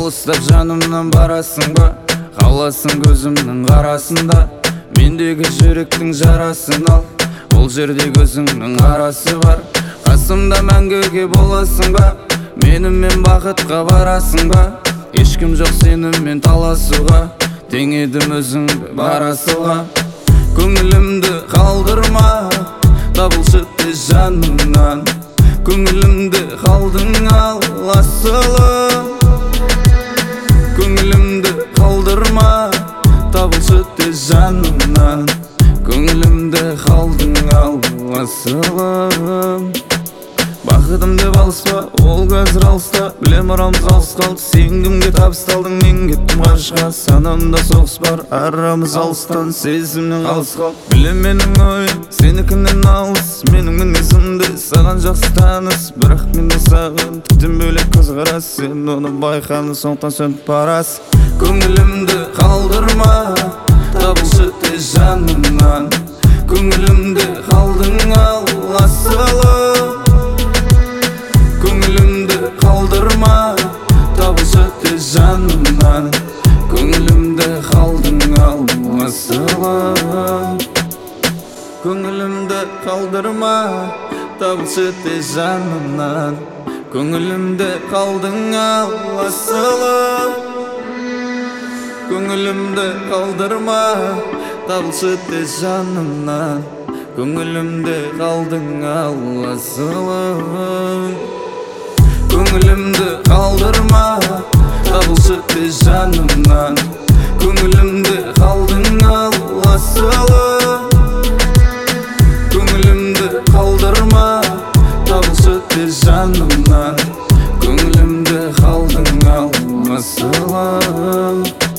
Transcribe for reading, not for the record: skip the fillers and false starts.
Алыстап жанымнан барасың ба, қаласың көзімнің қарасында. Мендегі жүректің жарасын ал, ол жерде көзіңнің қарасы бар. Қасымда мәңгіге боласың ба, менімен бақытқа барасың ба. Ешкім жоқ сенімен таласуға, тең едім өзіңді барасыға. Көңілімді қалдырма, табылшы тез жанымнан. Көңілімді қалдың ал асылым. Көңілімді қалдырма, табылшы тез жанымнан. Көңілімді қалдың ал асылым. Бақытым деп алыспа, ол қазір алыста. Білем арамыз алыс қалды, сен кімге табысталдың, мен кеттім ғарышқа. Санамда соғыс бар, арамыз алыстан, сезімнен қалыс қалды. Білем менің ойым, сенікінен алыс, менің мінезімді саған жақсы таныс. Бірақ мен де саған тіптен бөлек көзқарас, сен оны байқаны сондықтан сөніп барасың. Көңілімді қалдырма, табылшы тез жанымнан. Көңілімді қалдың ал асылым. Көңілімді қалдырма, табылшы тез жанымнан. Көңілімді қалдың ал асылым. Көңілімді қалдырма, табылшы тез жанымнан. Көңілімді қалдың ал асылым. Көңілімді қалдырма, табылшы тез жанымнан. Көңілімді қалдың ал асылым. Көңілімді қалдырма, табылшы тез жанымнан. Көңілімді қалдың ал асылым. Көңілімді қалдырма, табылшы тез жанымнан. Көңілімді қалдың ал асылым.